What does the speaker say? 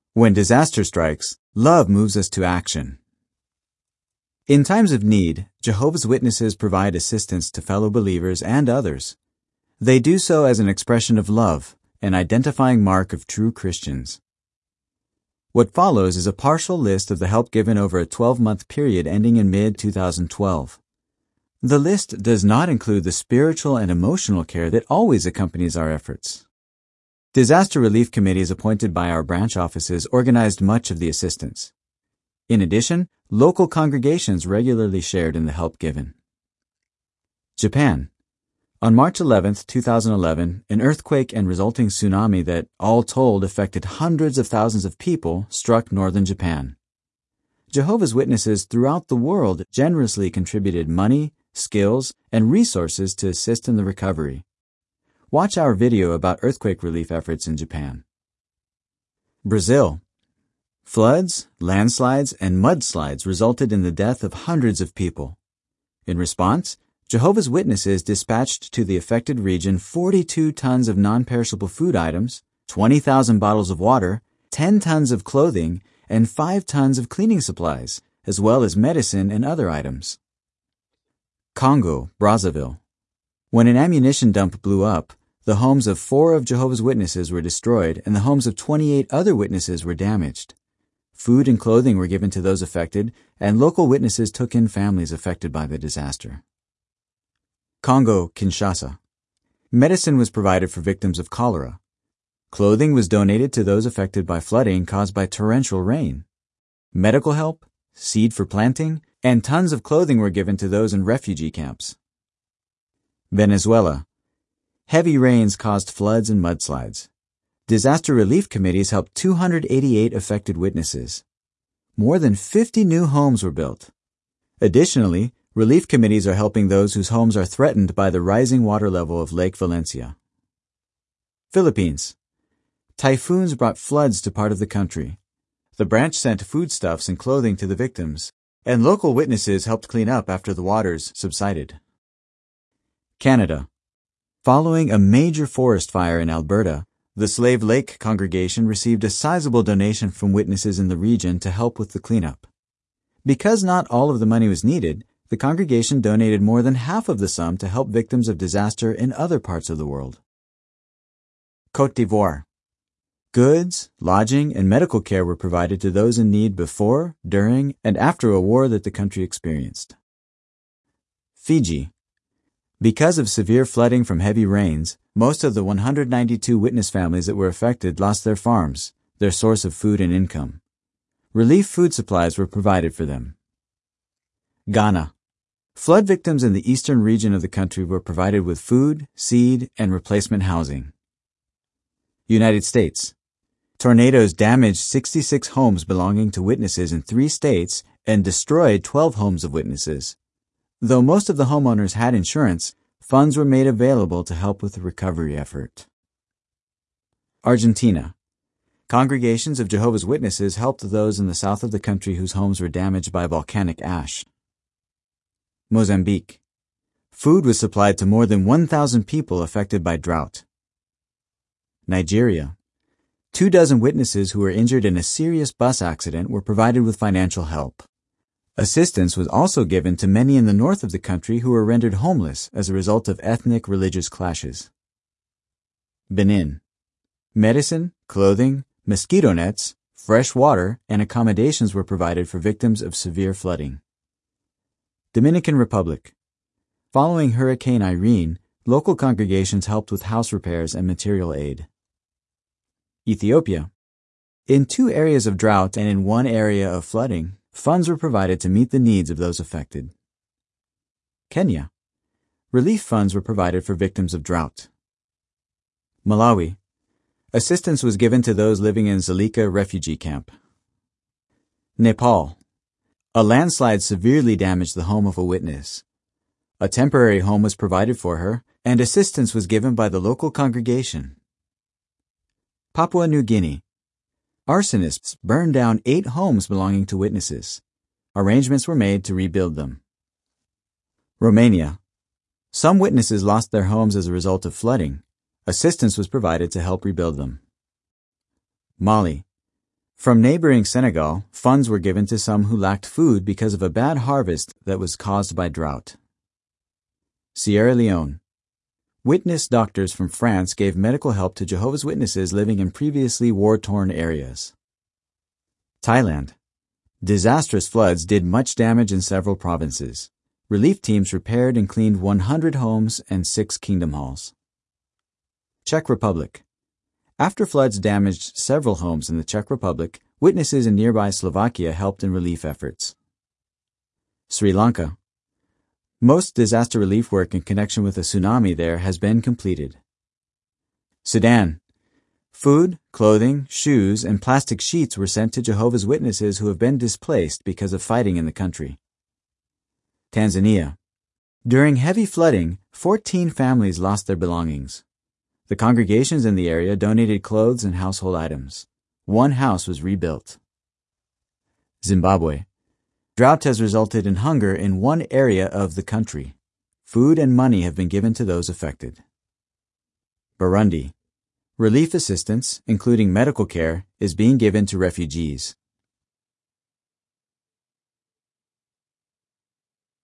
When disaster strikes, love moves us to action. In times of need, Jehovah's Witnesses provide assistance to fellow believers and others. They do so as an expression of love, an identifying mark of true Christians. What follows is a partial list of the help given over a 12-month period ending in mid-2012. The list does not include the spiritual and emotional care that always accompanies our efforts. Disaster relief committees appointed by our branch offices organized much of the assistance. In addition, local congregations regularly shared in the help given. Japan. On March 11, 2011, an earthquake and resulting tsunami that, all told, affected hundreds of thousands of people struck northern Japan. Jehovah's Witnesses throughout the world generously contributed money, skills, and resources to assist in the recovery. Watch our video about earthquake relief efforts in Japan. Brazil. Floods, landslides, and mudslides resulted in the death of hundreds of people. In response, Jehovah's Witnesses dispatched to the affected region 42 tons of non-perishable food items, 20,000 bottles of water, 10 tons of clothing, and 5 tons of cleaning supplies, as well as medicine and other items. Congo, Brazzaville. When an ammunition dump blew up, the homes of 4 of Jehovah's Witnesses were destroyed and the homes of 28 other witnesses were damaged. Food and clothing were given to those affected, and local witnesses took in families affected by the disaster. Congo, Kinshasa. Medicine was provided for victims of cholera. Clothing was donated to those affected by flooding caused by torrential rain. Medical help, seed for planting, and tons of clothing were given to those in refugee camps. Venezuela. Heavy rains caused floods and mudslides. Disaster relief committees helped 288 affected witnesses. More than 50 new homes were built. Additionally, relief committees are helping those whose homes are threatened by the rising water level of Lake Valencia. Philippines. Typhoons brought floods to part of the country. The branch sent foodstuffs and clothing to the victims, and local witnesses helped clean up after the waters subsided. Canada. Following a major forest fire in Alberta, the Slave Lake congregation received a sizable donation from witnesses in the region to help with the cleanup. Because not all of the money was needed, the congregation donated more than half of the sum to help victims of disaster in other parts of the world. Côte d'Ivoire. Goods, lodging, and medical care were provided to those in need before, during, and after a war that the country experienced. Fiji. Because of severe flooding from heavy rains, most of the 192 witness families that were affected lost their farms, their source of food and income. Relief food supplies were provided for them. Ghana. Flood victims in the eastern region of the country were provided with food, seed, and replacement housing. United States. Tornadoes damaged 66 homes belonging to witnesses in 3 states and destroyed 12 homes of witnesses. Though most of the homeowners had insurance, funds were made available to help with the recovery effort. Argentina. Congregations of Jehovah's Witnesses helped those in the south of the country whose homes were damaged by volcanic ash. Mozambique. Food was supplied to more than 1,000 people affected by drought. Nigeria. 24 witnesses who were injured in a serious bus accident were provided with financial help. Assistance was also given to many in the north of the country who were rendered homeless as a result of ethnic-religious clashes. Benin. Medicine, clothing, mosquito nets, fresh water, and accommodations were provided for victims of severe flooding. Dominican Republic. Following Hurricane Irene, local congregations helped with house repairs and material aid. Ethiopia. In 2 areas of drought and in 1 area of flooding, funds were provided to meet the needs of those affected. Kenya. Relief funds were provided for victims of drought. Malawi. Assistance was given to those living in Dzaleka refugee camp. Nepal. A landslide severely damaged the home of a witness. A temporary home was provided for her, and assistance was given by the local congregation. Papua New Guinea. Arsonists burned down 8 homes belonging to witnesses. Arrangements were made to rebuild them. Romania. Some witnesses lost their homes as a result of flooding. Assistance was provided to help rebuild them. Mali. From neighboring Senegal, funds were given to some who lacked food because of a bad harvest that was caused by drought. Sierra Leone. Witness doctors from France gave medical help to Jehovah's Witnesses living in previously war-torn areas. Thailand. Disastrous floods did much damage in several provinces. Relief teams repaired and cleaned 100 homes and 6 kingdom halls. Czech Republic. After floods damaged several homes in the Czech Republic, witnesses in nearby Slovakia helped in relief efforts. Sri Lanka. Most disaster relief work in connection with a tsunami there has been completed. Sudan. Food, clothing, shoes, and plastic sheets were sent to Jehovah's Witnesses who have been displaced because of fighting in the country. Tanzania. During heavy flooding, 14 families lost their belongings. The congregations in the area donated clothes and household items. 1 house was rebuilt. Zimbabwe. Drought has resulted in hunger in one area of the country. Food and money have been given to those affected. Burundi. Relief assistance, including medical care, is being given to refugees.